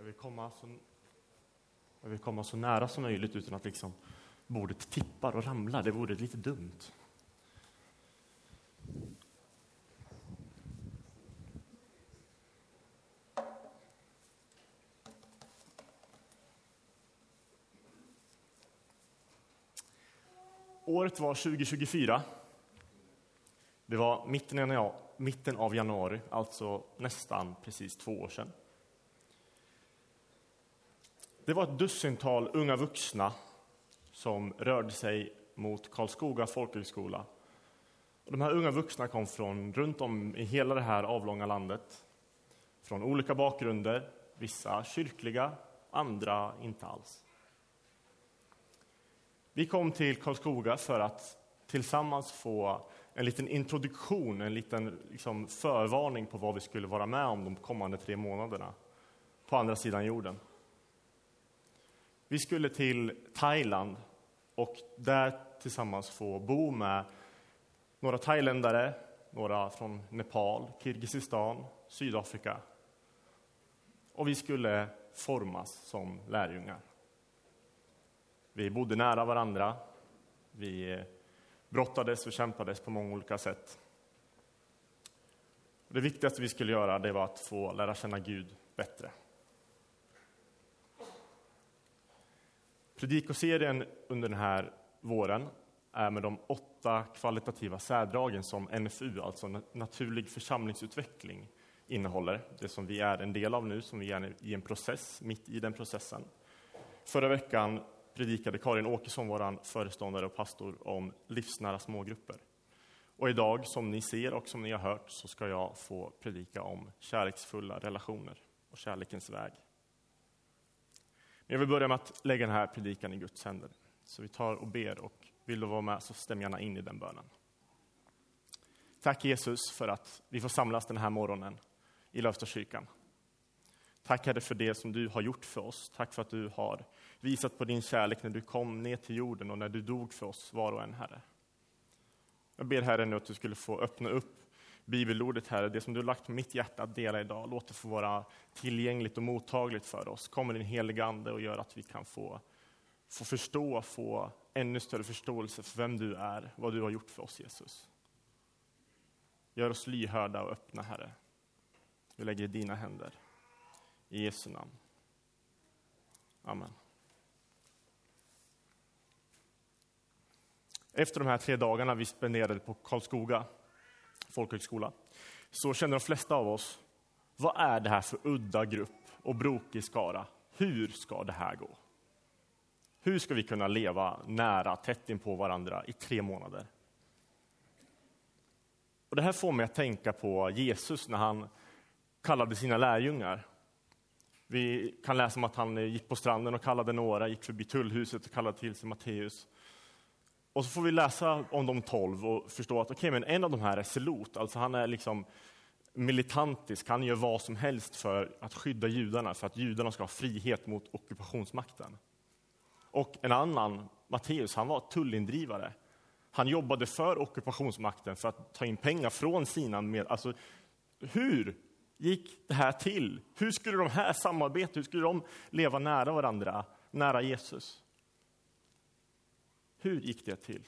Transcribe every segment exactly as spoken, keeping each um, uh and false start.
vill komma så, jag vill komma så nära som möjligt utan att liksom bordet tippar och ramlar. Det vore lite dumt. Året var tjugo tjugofyra. Det var mitten, mitten av januari, alltså nästan precis två år sedan. Det var ett dussintal unga vuxna som rörde sig mot Karlskoga folkhögskola. Och de här unga vuxna kom från runt om i hela det här avlånga landet. Från olika bakgrunder, vissa kyrkliga, andra inte alls. Vi kom till Karlskoga för att tillsammans få en liten introduktion, en liten liksom, förvarning på vad vi skulle vara med om de kommande tre månaderna på andra sidan jorden. Vi skulle till Thailand och där tillsammans få bo med några thailändare, några från Nepal, Kirgisistan, Sydafrika. Och vi skulle formas som lärjungar. Vi bodde nära varandra. Vi brottades och kämpades på många olika sätt. Det viktigaste vi skulle göra det var att få lära känna Gud bättre. Predikoserien under den här våren är med de åtta kvalitativa särdragen som N F U, alltså naturlig församlingsutveckling, innehåller. Det som vi är en del av nu, som vi är i en process, mitt i den processen. Förra veckan predikade Karin Åkesson, våran föreståndare och pastor, om livsnära smågrupper. Och idag, som ni ser och som ni har hört, så ska jag få predika om kärleksfulla relationer och kärlekens väg. Men jag vill börja med att lägga den här predikan i Guds händer. Så vi tar och ber, och vill du vara med så stäm gärna in i den bönen. Tack Jesus för att vi får samlas den här morgonen i Lövstakyrkan. Tack Herre för det som du har gjort för oss. Tack för att du har visat på din kärlek när du kom ner till jorden och när du dog för oss var och en, Herre. Jag ber Herre nu att du skulle få öppna upp bibelordet, Herre. Det som du har lagt på mitt hjärta att dela idag, låt det få vara tillgängligt och mottagligt för oss. Kommer din heliga ande och gör att vi kan få, få förstå, få ännu större förståelse för vem du är, vad du har gjort för oss, Jesus. Gör oss lyhörda och öppna, Herre. Vi lägger i dina händer. I Jesu namn. Amen. Efter de här tre dagarna vi spenderade på Karlskoga folkhögskola så känner de flesta av oss, vad är det här för udda grupp och brokig skara? Hur ska det här gå? Hur ska vi kunna leva nära, tätt in på varandra i tre månader? Och det här får mig att tänka på Jesus när han kallade sina lärjungar. Vi kan läsa om att han gick på stranden och kallade några, gick förbi tullhuset och kallade till sig Matteus. Och så får vi läsa om de tolv och förstå att okej, okay, men en av de här är Selot. Alltså han är liksom militantisk, han gör vad som helst för att skydda judarna, för att judarna ska ha frihet mot ockupationsmakten. Och en annan, Matteus, han var tullindrivare. Han jobbade för ockupationsmakten för att ta in pengar från sina med. Alltså, hur gick det här till? Hur skulle de här samarbeta? Hur skulle de leva nära varandra, nära Jesus? Hur gick det till?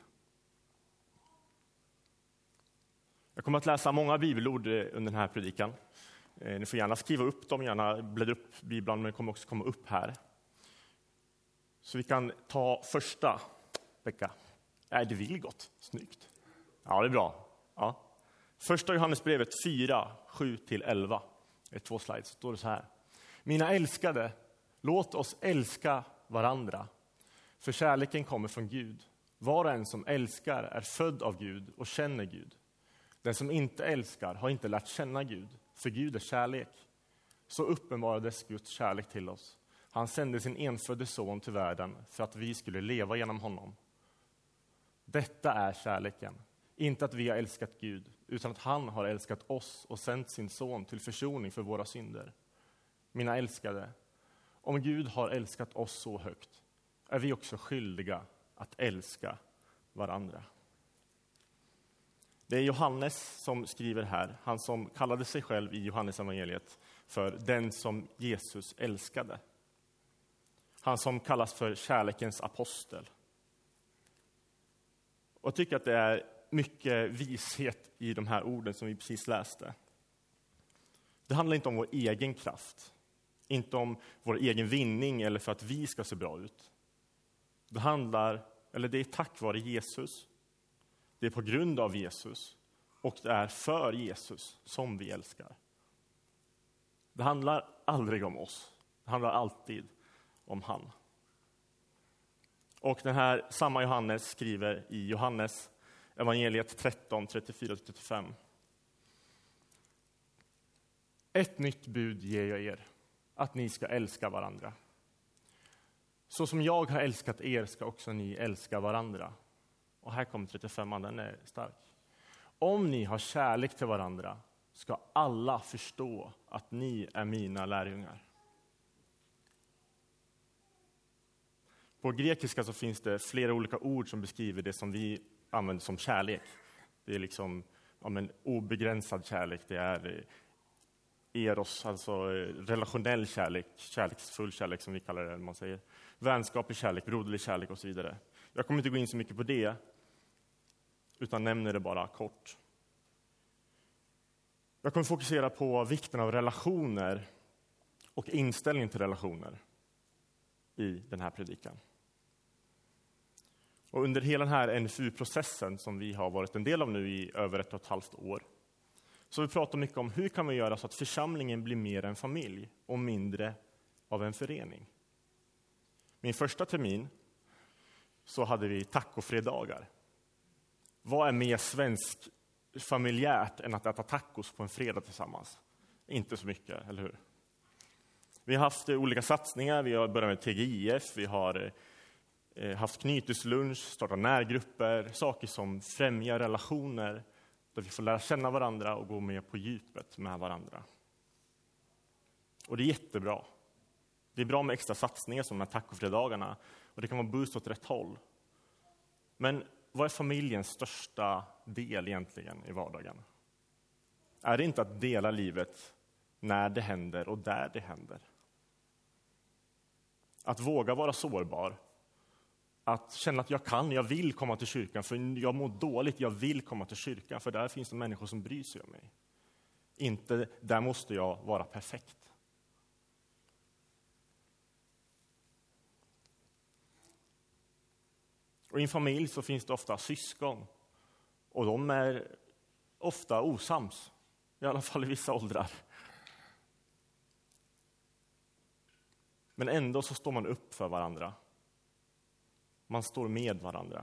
Jag kommer att läsa många bibelord under den här predikan. Ni får gärna skriva upp dem, gärna bläddra upp Bibeln, men det kommer också komma upp här. Så vi kan ta första vecka. Nej, det vill gott. Snyggt. Ja, det är bra. Ja. Första Johannesbrevet fyra, sju till elva. Det är två slides. Står det så här. Mina älskade, låt oss älska varandra. För kärleken kommer från Gud. Var och en som älskar är född av Gud och känner Gud. Den som inte älskar har inte lärt känna Gud, för Gud är kärlek. Så uppenbarades Guds kärlek till oss. Han sände sin enfödde son till världen för att vi skulle leva genom honom. Detta är kärleken. Inte att vi har älskat Gud, utan att han har älskat oss och sänt sin son till försoning för våra synder. Mina älskade, om Gud har älskat oss så högt, är vi också skyldiga att älska varandra. Det är Johannes som skriver här, han som kallade sig själv i Johannes evangeliet för den som Jesus älskade. Han som kallas för kärlekens apostel. Och jag tycker att det är mycket vishet i de här orden som vi precis läste. Det handlar inte om vår egen kraft, inte om vår egen vinning eller för att vi ska se bra ut. Det handlar, eller det är tack vare Jesus, det är på grund av Jesus och det är för Jesus som vi älskar. Det handlar aldrig om oss, det handlar alltid om han. Och den här samma Johannes skriver i Johannes evangeliet tretton, trettiofyra till trettiofem. Ett nytt bud ger jag er, att ni ska älska varandra. Så som jag har älskat er ska också ni älska varandra. Och här kommer trettiofem, den är stark. Om ni har kärlek till varandra ska alla förstå att ni är mina lärjungar. På grekiska så finns det flera olika ord som beskriver det som vi använder som kärlek. Det är liksom ja, men obegränsad kärlek, det är eros, alltså relationell kärlek, kärleksfull kärlek som vi kallar det, man säger. Vänskaplig kärlek, broderlig kärlek och så vidare. Jag kommer inte gå in så mycket på det, utan nämner det bara kort. Jag kommer fokusera på vikten av relationer och inställning till relationer i den här predikan. Och under hela den här N F U-processen som vi har varit en del av nu i över ett och ett halvt år, så vi pratar mycket om hur kan vi göra så att församlingen blir mer en familj och mindre av en förening. Min första termin så hade vi tacofredagar. Vad är mer svensk familjärt än att äta tacos på en fredag tillsammans? Inte så mycket, eller hur? Vi har haft olika satsningar, vi har börjat med T G I F, vi har haft knyteslunch, startat närgrupper, saker som främjar relationer, där vi får lära känna varandra och gå med på djupet med varandra. Och det är jättebra. Det är bra med extra satsningar som de här tacofredagarna, och det kan vara boost åt rätt håll. Men vad är familjens största del egentligen i vardagen? Är det inte att dela livet när det händer och där det händer? Att våga vara sårbar. Att känna att jag kan, jag vill komma till kyrkan för jag mår dåligt, jag vill komma till kyrkan för där finns det människor som bryr sig om mig. Inte, där måste jag vara perfekt. Och i en familj så finns det ofta syskon. Och de är ofta osams. I alla fall i vissa åldrar. Men ändå så står man upp för varandra. Man står med varandra.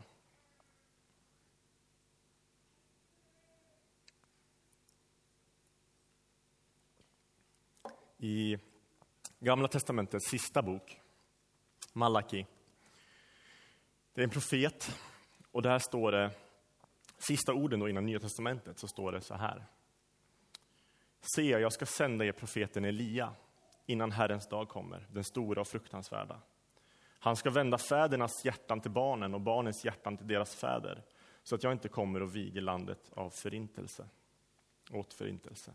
I Gamla testamentets sista bok, Malaki. Det är en profet, och där står det, sista orden då innan Nya testamentet, så står det så här. Se, jag ska sända er profeten Elia innan Herrens dag kommer, den stora och fruktansvärda. Han ska vända fädernas hjärtan till barnen och barnens hjärtan till deras fäder, så att jag inte kommer och viger landet av förintelse, åt förintelse.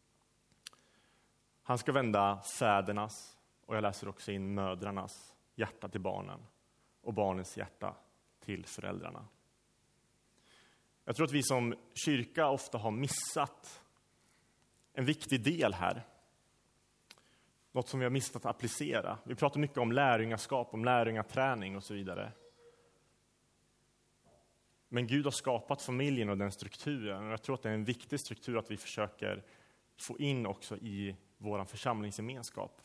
Han ska vända fädernas, och jag läser också in mödrarnas hjärta till barnen och barnens hjärta till föräldrarna. Jag tror att vi som kyrka ofta har missat en viktig del här. Något som vi har missat att applicera. Vi pratar mycket om lärjungaskap, om lärjungaträning och så vidare. Men Gud har skapat familjen och den strukturen. Och jag tror att det är en viktig struktur att vi försöker få in också i vår församlingsgemenskap.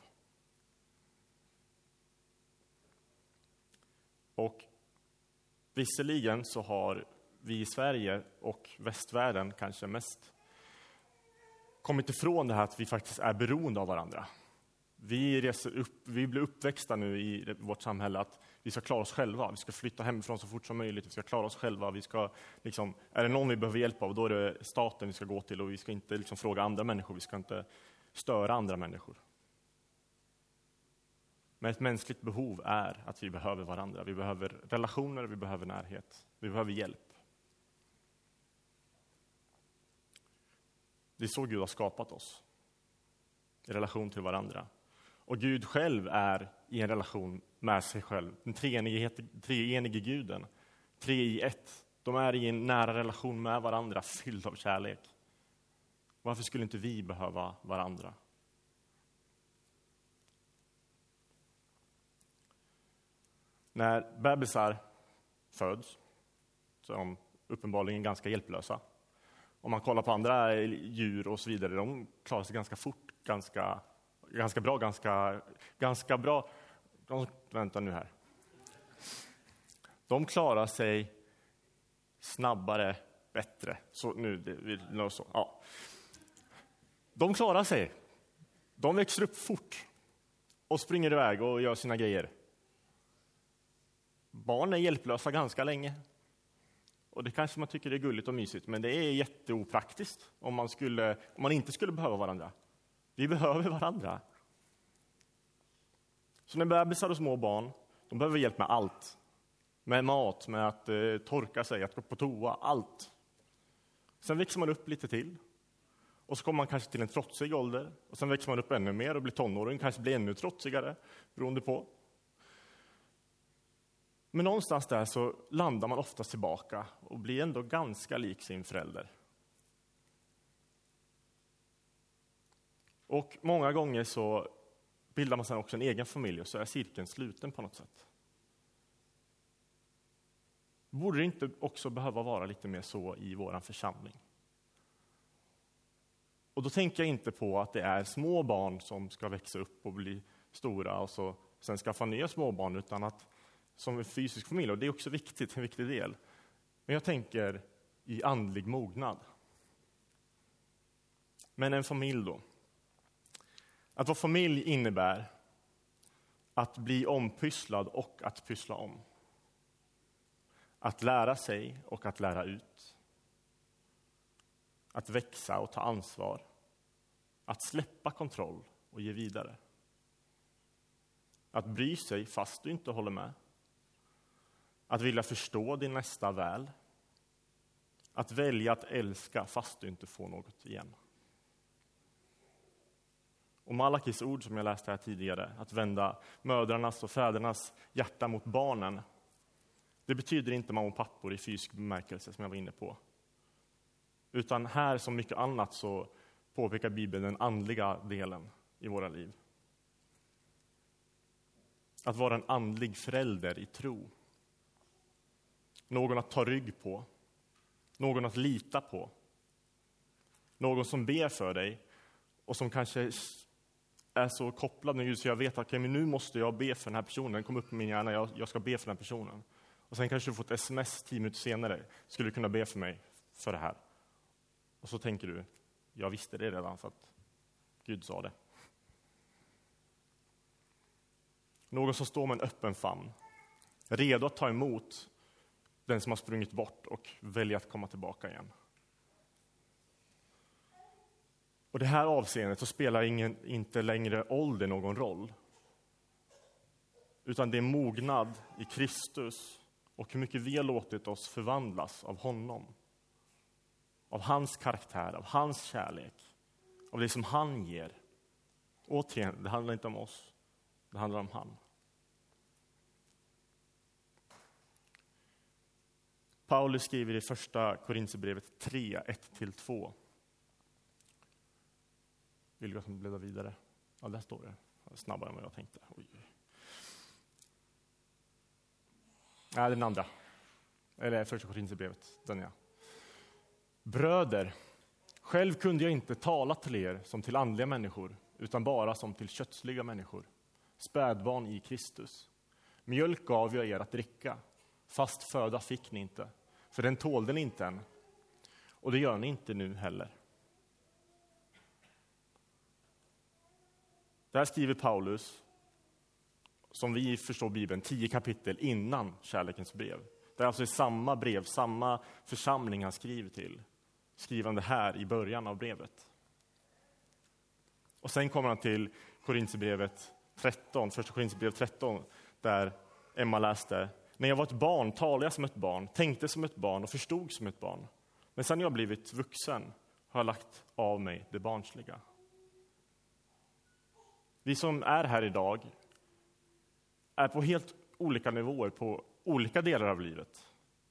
Och visserligen så har vi i Sverige och västvärlden kanske mest kommit ifrån det här att vi faktiskt är beroende av varandra. Vi, reser upp, vi blir uppväxta nu i vårt samhälle att vi ska klara oss själva. Vi ska flytta hemifrån så fort som möjligt. Vi ska klara oss själva. Vi ska, liksom, är det någon vi behöver hjälp av, då är det staten vi ska gå till. Och vi ska inte liksom, fråga andra människor. Vi ska inte störa andra människor. Men ett mänskligt behov är att vi behöver varandra. Vi behöver relationer, vi behöver närhet. Vi behöver hjälp. Det är så Gud har skapat oss. I relation till varandra. Och Gud själv är i en relation med sig själv. Den treenige, treenige guden. Tre i ett. De är i en nära relation med varandra, fylld av kärlek. Varför skulle inte vi behöva varandra? När bebisar föds så är de uppenbarligen ganska hjälplösa. Om man kollar på andra djur och så vidare, de klarar sig ganska fort, ganska, ganska bra, ganska, ganska bra. De, vänta nu här. De klarar sig snabbare, bättre. Så nu, det, vi, så, ja. De klarar sig. De växer upp fort och springer iväg och gör sina grejer. Barn är hjälplösa ganska länge. Och det kanske man tycker är gulligt och mysigt, men det är jätteopraktiskt om man, skulle, om man inte skulle behöva varandra. Vi behöver varandra. Så när bebisar och små barn, de behöver hjälp med allt. Med mat, med att eh, torka sig, att gå på toa, allt. Sen växer man upp lite till. Och så kommer man kanske till en trotsig ålder. Och sen växer man upp ännu mer och blir tonåring, kanske blir ännu trotsigare, beroende på. Men någonstans där så landar man ofta tillbaka och blir ändå ganska lik sin förälder. Och många gånger så bildar man sedan också en egen familj och så är cirkeln sluten på något sätt. Borde det inte också behöva vara lite mer så i våran församling? Och då tänker jag inte på att det är små barn som ska växa upp och bli stora och så sen skaffa nya småbarn, utan att som en fysisk familj, och det är också viktigt, en viktig del. Men jag tänker i andlig mognad. Men en familj då. Att vara familj innebär att bli ompysslad och att pyssla om. Att lära sig och att lära ut. Att växa och ta ansvar. Att släppa kontroll och ge vidare. Att bry sig fast du inte håller med. Att vilja förstå din nästa väl. Att välja att älska fast du inte får något igen. Och Malakis ord som jag läste här tidigare, att vända mödrarnas och fädernas hjärta mot barnen, det betyder inte mamma och pappor i fysisk bemärkelse som jag var inne på. Utan här som mycket annat så påpekar Bibeln den andliga delen i våra liv. Att vara en andlig förälder i tro. Någon att ta rygg på. Någon att lita på. Någon som ber för dig och som kanske är så kopplad med Gud så jag vet att okay, men nu måste jag be för den här personen. Den kom upp i min hjärna, jag, jag ska be för den här personen. Och sen kanske du får ett sms tio minuter senare. Skulle du kunna be för mig för det här? Och så tänker du, jag visste det redan för att Gud sa det. Någon som står med en öppen famn. Redo att ta emot den som har sprungit bort och välja att komma tillbaka igen. Och det här avseendet så spelar ingen, inte längre ålder någon roll. Utan det är mognad i Kristus och hur mycket vi har låtit oss förvandlas av honom. Av hans karaktär, av hans kärlek. Av det som han ger. Återigen, det handlar inte om oss. Det handlar om han. Paulus skriver i första Korinthierbrevet tre, ett till två. Vill du att man bläddrar vidare? Ja, där står det. Snabbare än vad jag tänkte. Oj. Nej, den andra. Eller första Korinthierbrevet, den ja. Bröder, själv kunde jag inte tala till er som till andliga människor, utan bara som till kötsliga människor. Spädbarn i Kristus. Mjölk gav jag er att dricka, fast föda fick ni inte. För den tålde ni inte än. Och det gör ni inte nu heller. Där skriver Paulus, som vi förstår Bibeln, tio kapitel innan kärlekens brev. Det är alltså i samma brev, samma församling han skriver till. Skrivande här i början av brevet. Och sen kommer han till Korinthierbrevet tretton, första Korinthierbrevet tretton, där Emma läste: när jag var ett barn talade jag som ett barn, tänkte som ett barn och förstod som ett barn. Men sen har jag blivit vuxen har jag lagt av mig det barnsliga. Vi som är här idag är på helt olika nivåer på olika delar av livet.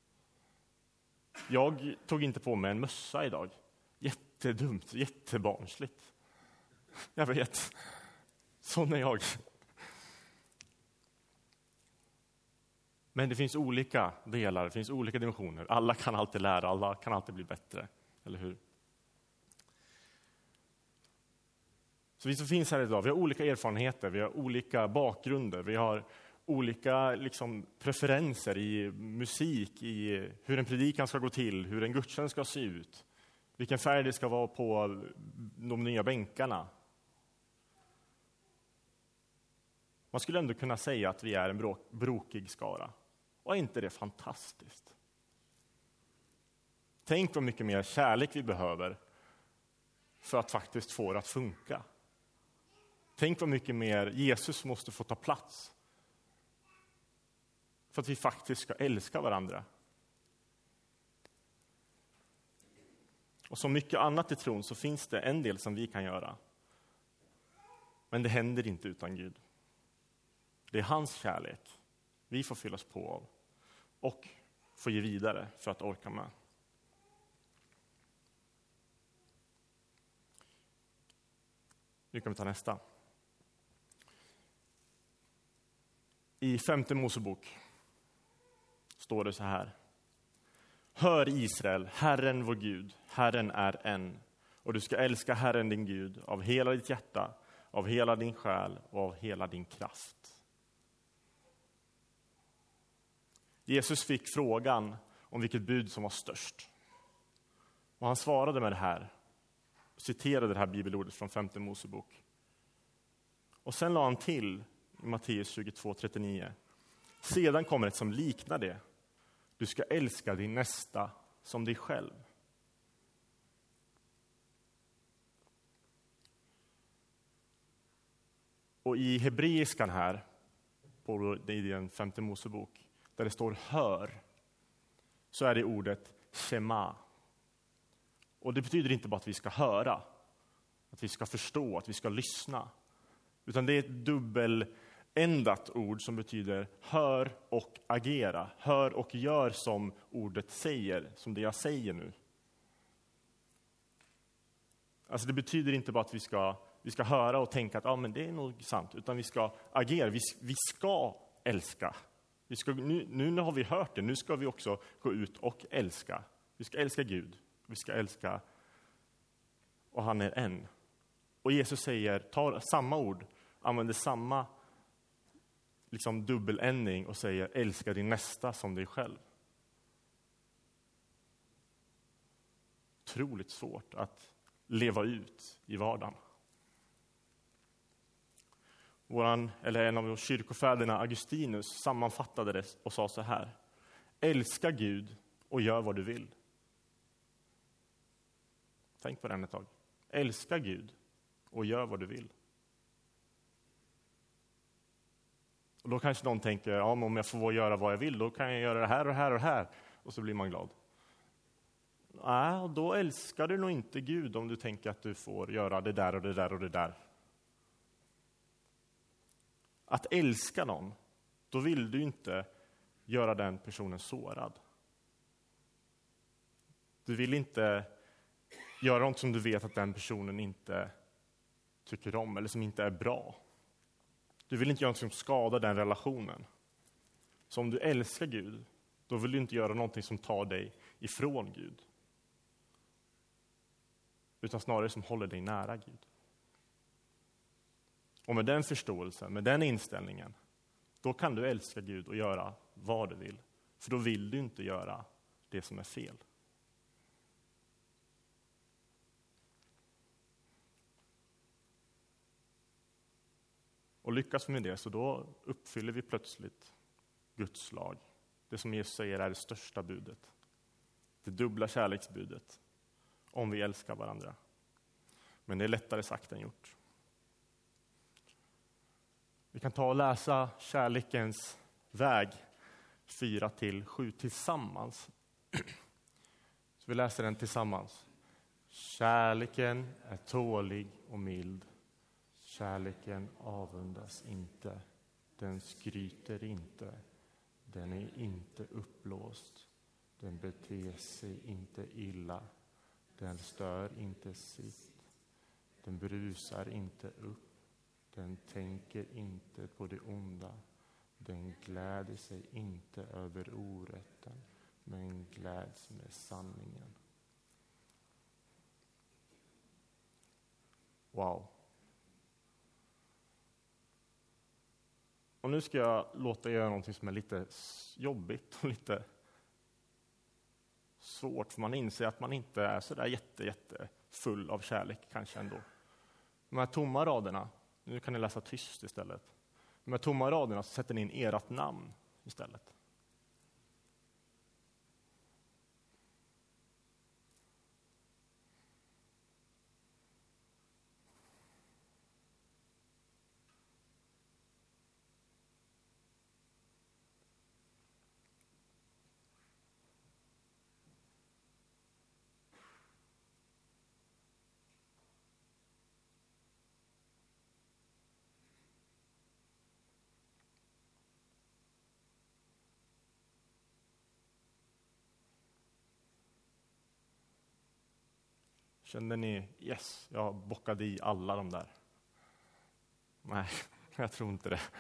Jag tog inte på mig en mössa idag. Jättedumt, jättebarnsligt. Jag vet. Sån är jag. Men det finns olika delar, det finns olika dimensioner. Alla kan alltid lära, alla kan alltid bli bättre. Eller hur? Så vi som finns här idag, vi har olika erfarenheter, vi har olika bakgrunder, vi har olika liksom, preferenser i musik, i hur en predikan ska gå till, hur en gudstjänst ska se ut, vilken färg det ska vara på de nya bänkarna. Man skulle ändå kunna säga att vi är en brokig skara. Och är inte det fantastiskt? Tänk vad mycket mer kärlek vi behöver för att faktiskt få det att funka. Tänk vad mycket mer Jesus måste få ta plats för att vi faktiskt ska älska varandra. Och som mycket annat i tron så finns det en del som vi kan göra. Men det händer inte utan Gud. Det är hans kärlek vi får fyllas på av och får ge vidare för att orka med. Nu kan vi ta nästa. I femte Mosebok står det så här. Hör Israel, Herren vår Gud, Herren är en. Och du ska älska Herren din Gud av hela ditt hjärta, av hela din själ och av hela din kraft. Jesus fick frågan om vilket bud som var störst. Och han svarade med det här. Citerade det här bibelordet från femte Mosebok. Och sen la han till i Matteus tjugotvå trettionio. Sedan kommer ett som liknar det. Du ska älska din nästa som dig själv. Och i hebreiskan här, på i den femte Mosebok, där det står hör, så är det ordet shema. Och det betyder inte bara att vi ska höra, att vi ska förstå, att vi ska lyssna. Utan det är ett dubbeländat ord som betyder hör och agera. Hör och gör som ordet säger, som det jag säger nu. Alltså det betyder inte bara att vi ska, vi ska höra och tänka att ah, men det är nog sant. Utan vi ska agera, vi, vi ska älska. Vi ska, nu, nu har vi hört det, nu ska vi också gå ut och älska. Vi ska älska Gud, vi ska älska, och han är en. Och Jesus säger, tar samma ord, använder samma liksom dubbeländning och säger älska din nästa som dig själv. Otroligt svårt att leva ut i vardagen. Våran, eller en av kyrkofäderna, Augustinus, sammanfattade det och sa så här. Älska Gud och gör vad du vill. Tänk på den ett tag. Älska Gud och gör vad du vill. Och då kanske någon tänker, ja, men om jag får göra vad jag vill, då kan jag göra det här och här och här. Och så blir man glad. Nej, då älskar du nog inte Gud om du tänker att du får göra det där och det där och det där. Att älska någon, då vill du inte göra den personen sårad. Du vill inte göra något som du vet att den personen inte tycker om eller som inte är bra. Du vill inte göra något som skadar den relationen. Så om du älskar Gud, då vill du inte göra någonting som tar dig ifrån Gud. Utan snarare som håller dig nära Gud. Och med den förståelsen, med den inställningen, då kan du älska Gud och göra vad du vill. För då vill du inte göra det som är fel. Och lyckas vi med det, så då uppfyller vi plötsligt Guds lag. Det som Jesus säger är det största budet. Det dubbla kärleksbudet. Om vi älskar varandra. Men det är lättare sagt än gjort. Vi kan ta och läsa kärlekens väg fyra till sju tillsammans. Så vi läser den tillsammans. Kärleken är tålig och mild. Kärleken avundas inte. Den skryter inte. Den är inte uppblåst. Den beter sig inte illa. Den stör inte sitt. Den brusar inte upp. Den tänker inte på det onda. Den gläder sig inte över orätten, men gläds med sanningen. Wow. Och nu ska jag låta er göra något som är lite jobbigt och lite svårt, för man inser att man inte är så där jätte, jätte full av kärlek kanske ändå. De här tomma raderna, nu kan ni läsa tyst istället. De här tomma raderna så sätter ni in ert namn istället. Kände ni, yes, jag bockade i alla de där? Nej, jag tror inte det.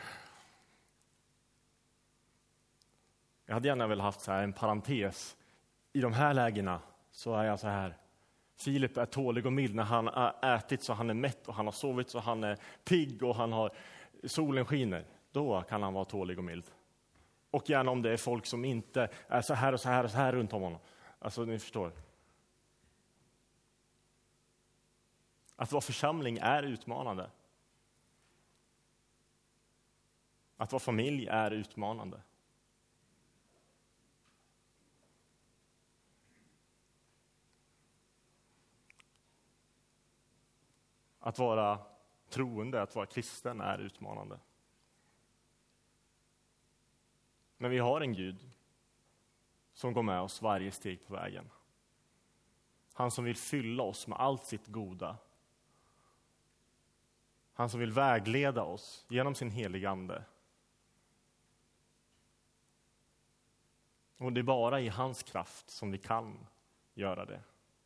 Jag hade gärna väl haft så här en parentes. I de här lägena så är jag så här. Filip är tålig och mild när han har ätit så han är mätt och han har sovit så han är pigg och han har solen skiner. Då kan han vara tålig och mild. Och gärna om det är folk som inte är så här och så här och så här runt om honom. Alltså ni förstår. Att vara församling är utmanande. Att vara familj är utmanande. Att vara troende, att vara kristen är utmanande. Men vi har en Gud som går med oss varje steg på vägen. Han som vill fylla oss med allt sitt goda. Han som vill vägleda oss genom sin heliga ande. Och det är bara i hans kraft som vi kan göra det.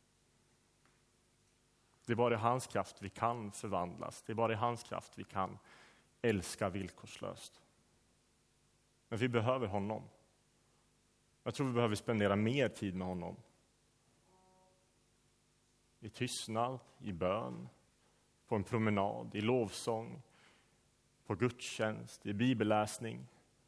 Det är bara i hans kraft vi kan förvandlas. Det är bara i hans kraft vi kan älska villkorslöst. Men vi behöver honom. Jag tror vi behöver spendera mer tid med honom. I tystnad, i bön, på en promenad, i lovsång, på gudstjänst, i bibelläsning.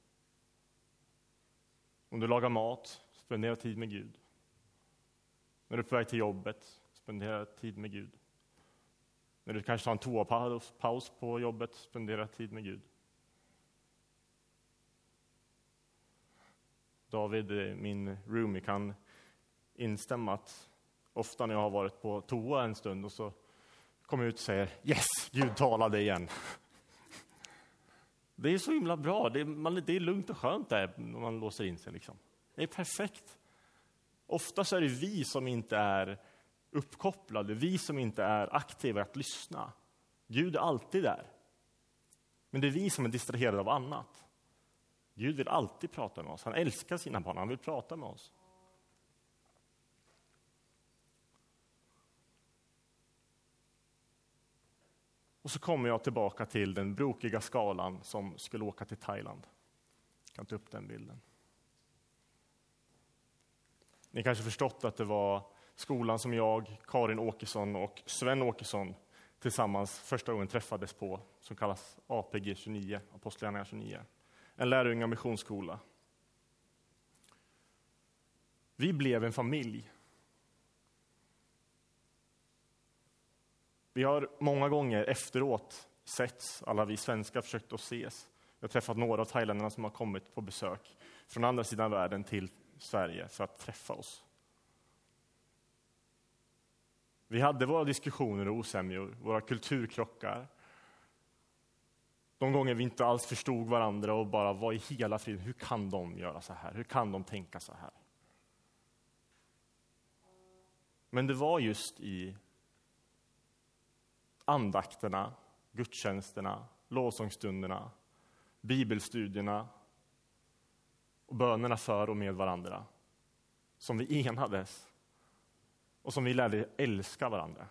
Om du lagar mat, spendera tid med Gud. När du är på väg till jobbet, spendera tid med Gud. När du kanske tar en toapaus på jobbet, spendera tid med Gud. David, min roomie, kan instämma att ofta när jag har varit på toa en stund och så kommer jag ut och säger yes, Gud talade igen. Det är så himla bra. Det är, man, det är lugnt och skönt där när man låser in sig. Liksom. Det är perfekt. Ofta så är det vi som inte är uppkopplade. Vi som inte är aktiva att lyssna. Gud är alltid där. Men det är vi som är distraherade av annat. Gud vill alltid prata med oss. Han älskar sina barn. Han vill prata med oss. Och så kommer jag tillbaka till den brokiga skalan som skulle åka till Thailand. Jag kan ta upp den bilden. Ni kanske förstått att det var skolan som jag, Karin Åkesson och Sven Åkesson tillsammans första gången träffades på, som kallas A P G tjugonio, Apostlagärningarna tjugonio. En lärjunga missionsskola. Vi blev en familj. Vi har många gånger efteråt setts, alla vi svenskar försökt att ses. Jag har träffat några av thailändarna som har kommit på besök från andra sidan världen till Sverige för att träffa oss. Vi hade våra diskussioner och osämjor, våra kulturkrockar. De gånger vi inte alls förstod varandra och bara var i hela friden. Hur kan de göra så här? Hur kan de tänka så här? Men det var just i andakterna, gudstjänsterna, lovsångsstunderna, bibelstudierna och bönerna för och med varandra som vi enades och som vi lärde älska varandra.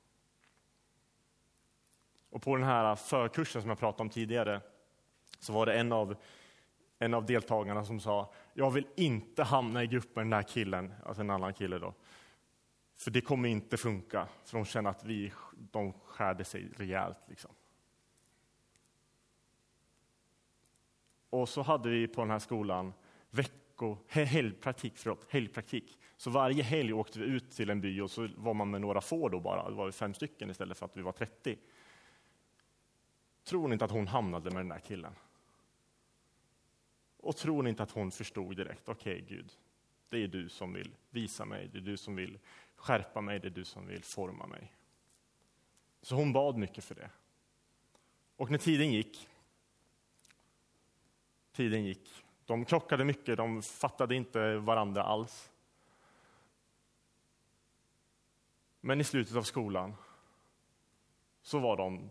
Och på den här förkursen som jag pratade om tidigare så var det en av, en av deltagarna som sa: jag vill inte hamna i grupp med den där killen, alltså en annan kille då. För det kommer inte funka, för de känner att vi, de skärde sig rejält liksom. Och så hade vi på den här skolan vecko, helgpraktik, förlåt, helgpraktik. Så varje helg åkte vi ut till en by och så var man med några få då bara. Det var fem stycken istället för att vi var trettio. Tror ni inte att hon hamnade med den där killen? Och tror ni inte att hon förstod direkt: okej, okay, Gud, det är du som vill visa mig, det är du som vill skärpa mig, det är du som vill forma mig. Så hon bad mycket för det. Och när tiden gick, tiden gick, de krockade mycket, de fattade inte varandra alls. Men i slutet av skolan så var de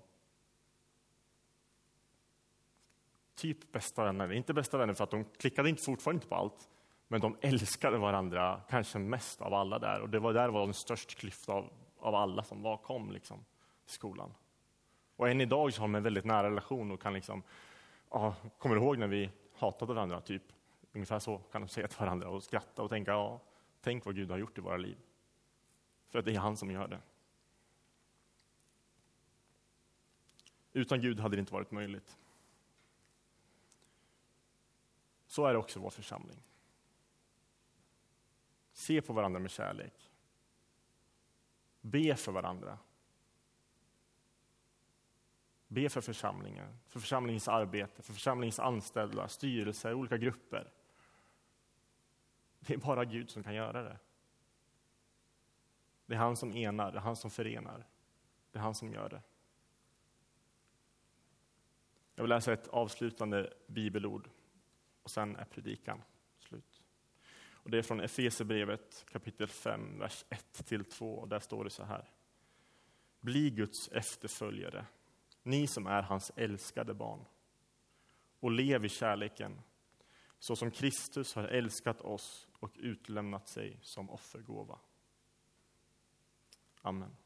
typ bästa vänner. Inte bästa vänner för att de klickade inte fortfarande inte på allt. Men de älskade varandra kanske mest av alla där. Och det var där var den största klyfta av, av alla som var kom liksom, i skolan. Och än idag så har de en väldigt nära relation och kan liksom, ja, kommer ihåg när vi hatade varandra typ. Ungefär så kan de säga till varandra och skratta och tänka: ja, tänk vad Gud har gjort i våra liv. För att det är han som gör det. Utan Gud hade det inte varit möjligt. Så är det också vår församling. Se på varandra med kärlek. Be för varandra. Be för församlingen, för församlingens arbete, för församlingens anställda, styrelser, olika grupper. Det är bara Gud som kan göra det. Det är han som enar, det är han som förenar. Det är han som gör det. Jag vill läsa ett avslutande bibelord och sen är predikan slut. Och det är från Efesierbrevet kapitel fem, vers ett till två. Och där står det så här: bli Guds efterföljare, ni som är hans älskade barn, och lev i kärleken, så som Kristus har älskat oss och utlämnat sig som offergåva. Amen.